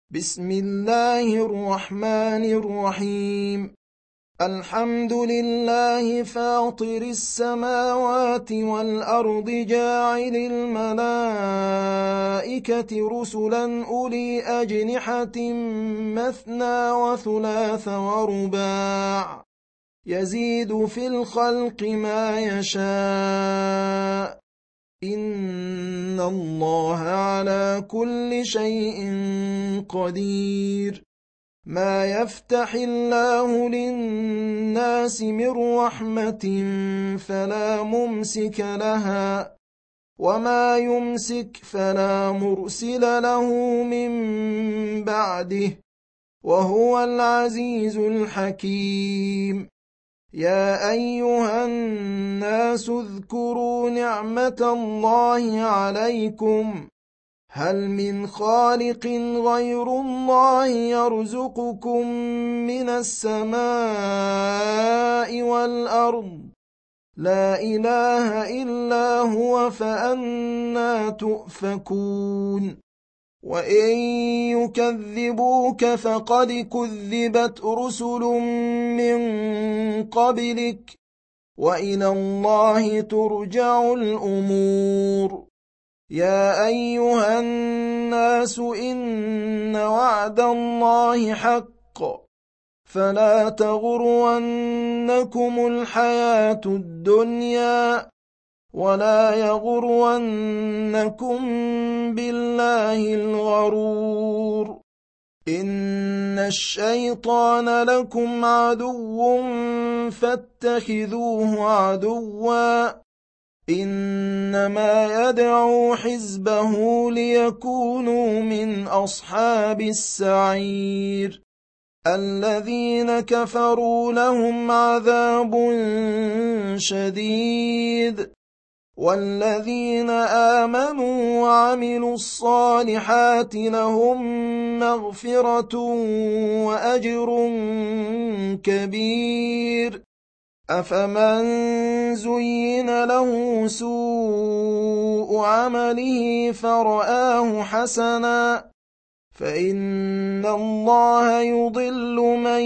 بسم الله الرحمن الرحيم. الحمد لله فاطر السماوات والأرض جاعل الملائكة رسلا أولي أجنحة مثنى وثلاث ورباع يزيد في الخلق ما يشاء إن الله على كل شيء قدير. ما يفتح الله للناس من رحمة فلا ممسك لها وما يمسك فلا مرسل له من بعده وهو العزيز الحكيم. يا أيها الناس اذكروا نعمة الله عليكم هل من خالق غير الله يرزقكم من السماء والأرض لا إله إلا هو فأنى تؤفكون. وإن يكذبوك فقد كذبت رسل من قبلك وإلى الله ترجع الأمور. يا أيها الناس إن وعد الله حق فلا تغرنكم الحياة الدنيا ولا يغرنكم بالله الغرور. إن الشيطان لكم عدو فاتخذوه عدوا إنما يدعو حزبه ليكونوا من أصحاب السعير. الذين كفروا لهم عذاب شديد والذين آمنوا وعملوا الصالحات لهم مغفرة وأجر كبير. أفمن زين له سوء عمله فرآه حسنا فإن الله يضل من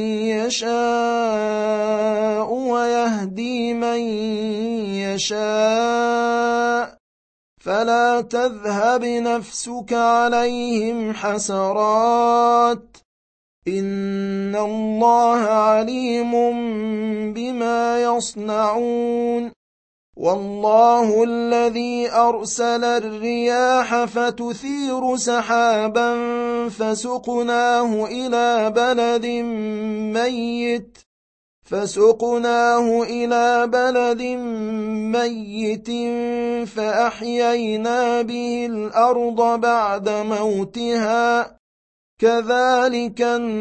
يشاء ويهدي من يشاء فلا تذهب نفسك عليهم حسرات إن الله عليم بما يصنعون. والله الذي أرسل الرياح فتثير سحابا فسقناه إلى بلد ميت فأحيينا به الأرض بعد موتها كذلك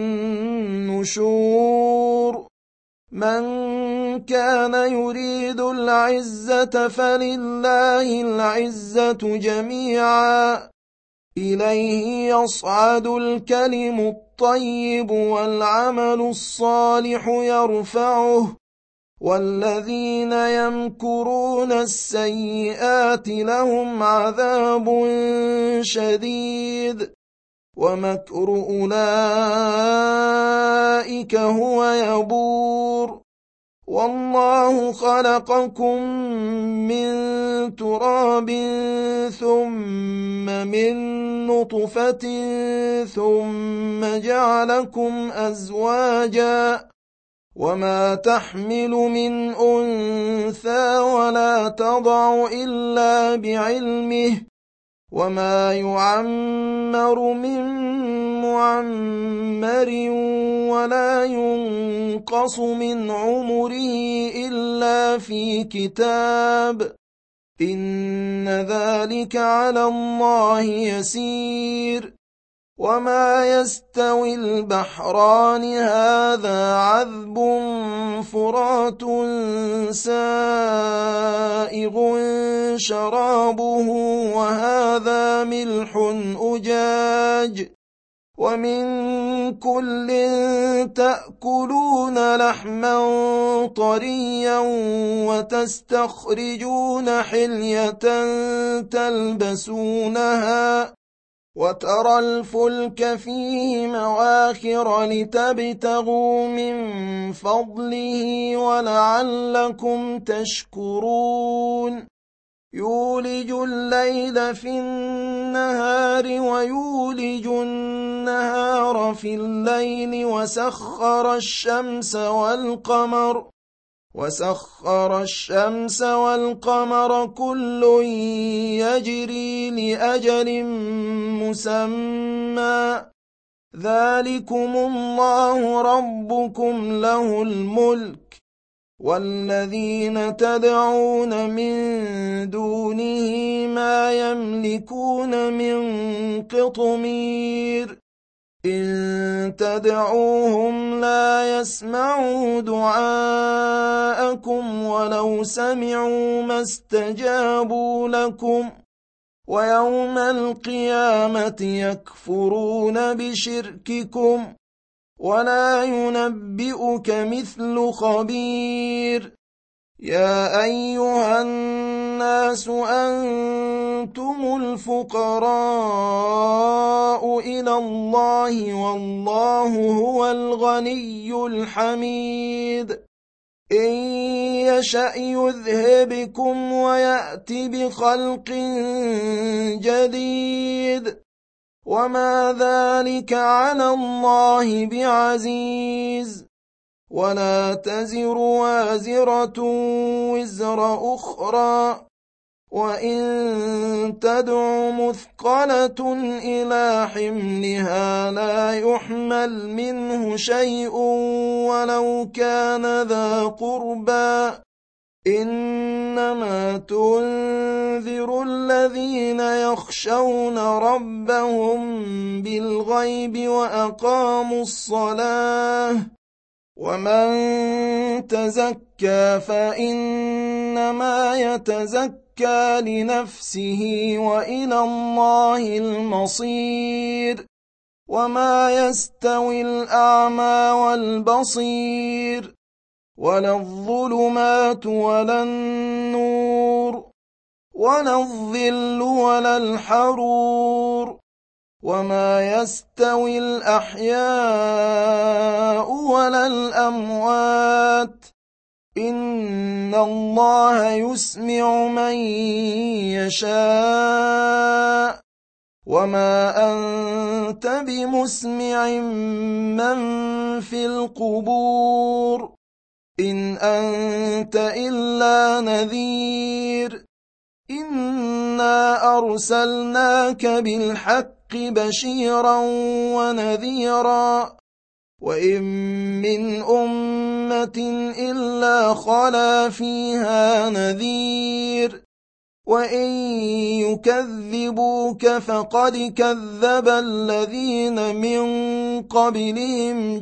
النشور. من كان يريد العزة فلله العزة جميعا إليه يصعد الكلم الطيب والعمل الصالح يرفعه والذين يمكرون السيئات لهم عذاب شديد ومكر أولئك هو يبور. والله خلقكم من تراب ثم من نطفة ثم جعلكم أزواجا وما تحمل من أنثى ولا تضع إلا بعلمه وما يعمر من معمر ولا ينقص من عمره إلا في كتاب إن ذلك على الله يسير. وما يستوي البحران هذا عذب فرات سائغ شرابه وهذا ملح أجاج ومن كل تأكلون لحما طريا وتستخرجون حلية تلبسونها وترى الفلك فيه مواخر لتبتغوا من فضله ولعلكم تشكرون يولج الليل في النهار ويولج النهار في الليل وسخر الشمس والقمر كل يجري لأجل مسمى ذلكم الله ربكم له الملك والذين تدعون من دونه ما يملكون من قطمير إن تدعوهم لا يسمعوا دعاءكم ولو سمعوا ما استجابوا لكم ويوم القيامة يكفرون بشرككم ولا ينبئك مثل خبير يا أيها الناس أنتم الفقراء إلى الله والله هو الغني الحميد إن يشأ يذهبكم ويأت بخلق جديد وما ذلك على الله بعزيز ولا تزر وازرة وزر أخرى وإن تدع مثقلة إلى حملها لا يحمل منه شيء ولو كان ذا قربى إنما تنذر الذين يخشون ربهم بالغيب وأقاموا الصلاة ومن تزكى فإنما يتزكى لنفسه وإلى الله المصير وما يستوي الأعمى والبصير ولا الظلمات ولا النور ولا الظل ولا الحرور وما يستوي الأحياء ولا الأموات إن الله يسمع من يشاء وما أنت بمسمع من في القبور إن أنت إلا نذير إنا أرسلناك بالحق بشيرا ونذيرا وإن من أمة إلا خلا فيها نذير وإن يكذبوك فقد كذب الذين من قبلهم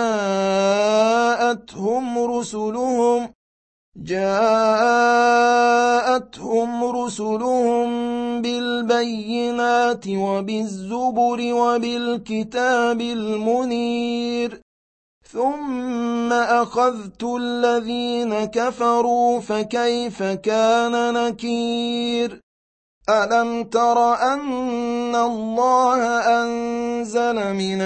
جاءتهم رسلهم بالبينات وبالزبر وبالكتاب المنير ثم أخذت الذين كفروا فكيف كان نكير ألم تر أن الله أنزل من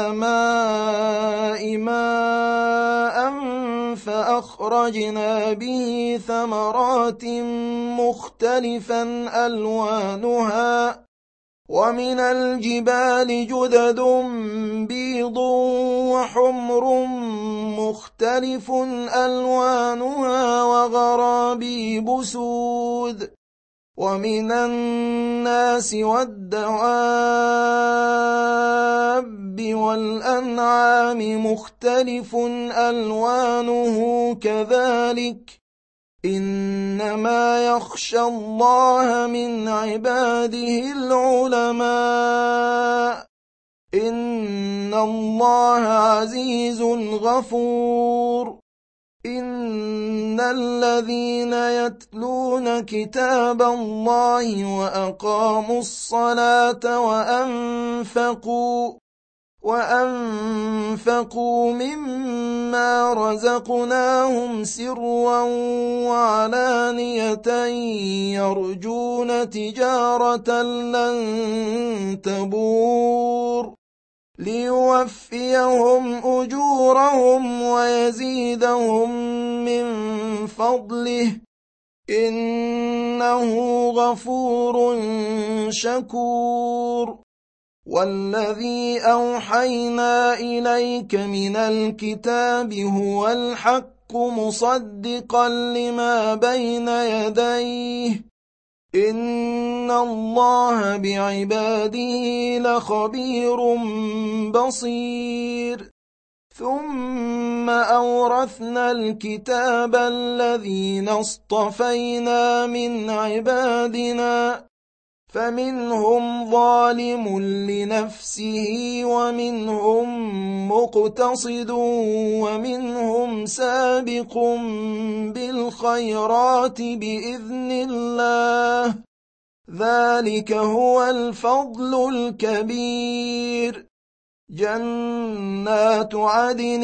السماء ماء فأخرجنا به ثمرات مختلفا ألوانها ومن الجبال جدد بيض وحمر مختلف ألوانها وغرابيب سود ومن الناس والدواب والأنعام مختلف ألوانه كذلك إنما يخشى الله من عباده العلماء إن الله عزيز غفور إن الذين يتلون كتاب الله وأقاموا الصلاة وأنفقوا مما رزقناهم سرا وعلانية يرجون تجارة لن تبور ليوفيهم أجورهم ويزيدهم من فضله إنه غفور شكور والذي أوحينا إليك من الكتاب هو الحق مصدقا لما بين يديه إن الله بعباده لخبير بصير ثم أورثنا الكتاب الذين اصطفينا من عبادنا فمنهم ظالم لنفسه ومنهم مقتصد ومنهم سابق بالخيرات بإذن الله ذلك هو الفضل الكبير جنات عدن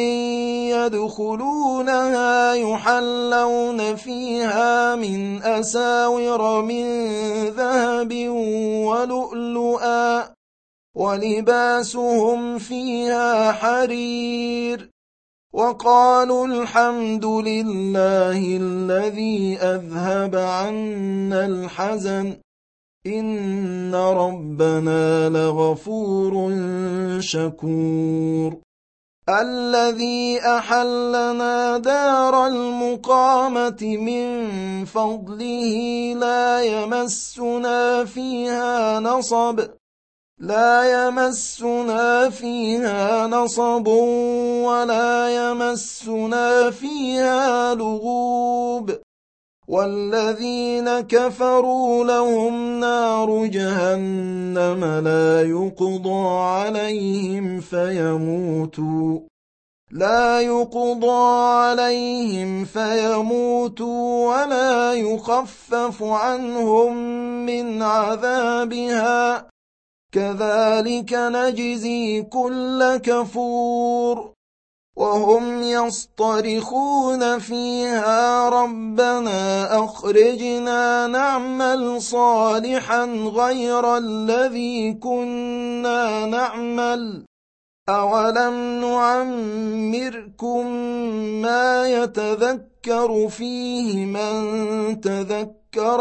يدخلونها يحلون فيها من أساور من ذهب ولؤلؤا ولباسهم فيها حرير وقالوا الحمد لله الذي أذهب عنا الحزن إن ربنا لغفور شكور الذي أحلنا دار المقامة من فضله لا يمسنا فيها نصب ولا يمسنا فيها لغوب والذين كفروا لهم نار جهنم لا يقضى عليهم فيموتوا ولا يخفف عنهم من عذابها كذلك نجزي كل كفور وهم يصطرخون فيها ربنا أخرجنا نعمل صالحا غير الذي كنا نعمل أولم نعمركم ما يتذكر فيه من تذكر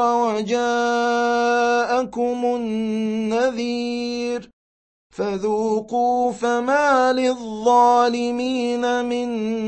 وجاءكم النذير فذوقوا فما للظالمين من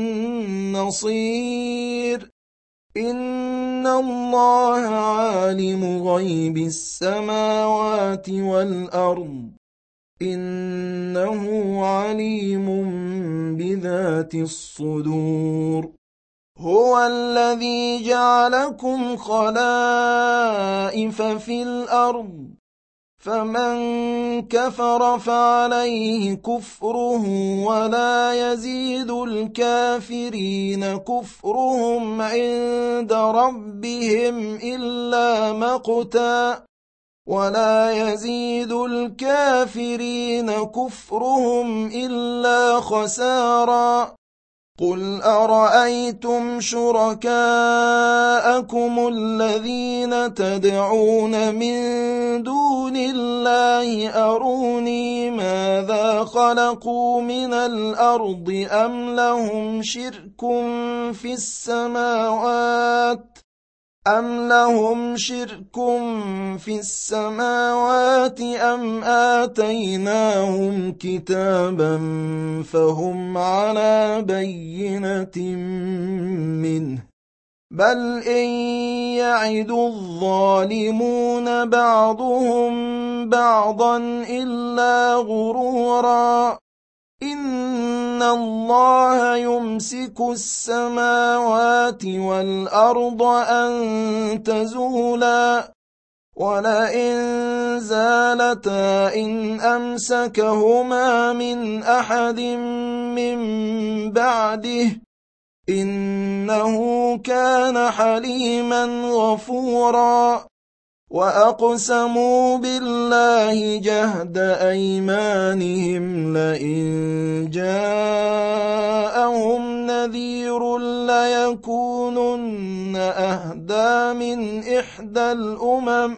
نصير إن الله عالم غيب السماوات والأرض إنه عليم بذات الصدور هو الذي جعلكم خلائف في الأرض فمن كفر فعليه كفره ولا يزيد الكافرين كفرهم عند ربهم إلا مقتا ولا يزيد الكافرين كفرهم إلا خسارا قل أرأيتم شركاءكم الذين تدعون من دون الله أروني ماذا خلقوا من الأرض أم لهم شرك في السماوات أم آتيناهم كتابا فهم على بينة منه بل إن يعد الظالمون بعضهم بعضا إلا غرورا إن الله يمسك السماوات والأرض أن تزولا ولئن زالتا إن أمسكهما من أحد من بعده إنه كان حليما غفورا وأقسموا بالله جهد أيمانهم لئن جاءهم نذير ليكونن أهدى من إحدى الأمم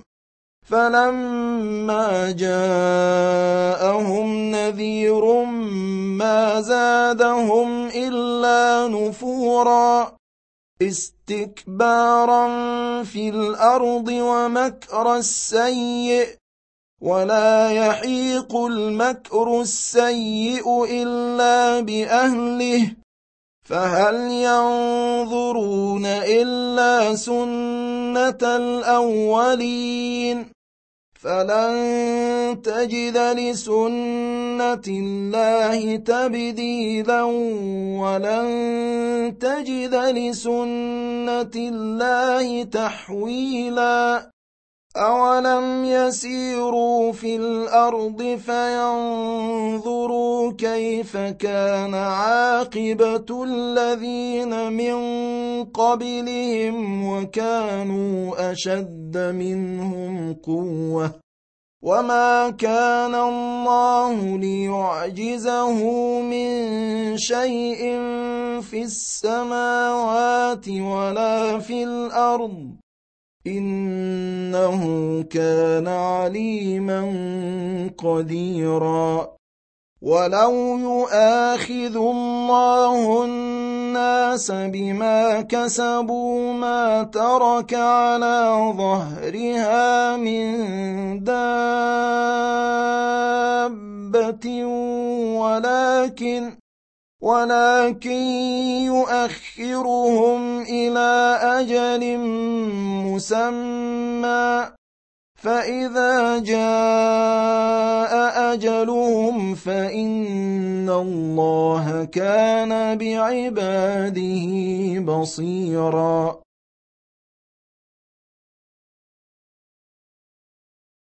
فلما جاءهم نذير ما زادهم إلا نفورا استكبارا في الأرض ومكر السيء ولا يحيق المكر السيء إلا بأهله فهل ينظرون إلا سنة الأولين فلن تجد لسنة الله تبديلا ولن تجد لسنة الله تحويلا أولم يسيروا في الأرض فينظروا كيف كان عاقبة الذين من قبلهم وكانوا أشد منهم قوة وما كان الله ليعجزه من شيء في السماوات ولا في الأرض إنه كان عليما قديرا ولو يؤاخذ الله الناس بما كسبوا ما ترك على ظهرها من دابة ولكن يؤخرهم إلى أجل مسمى فإذا جاء أجلهم فإن الله كان بعباده بصيرا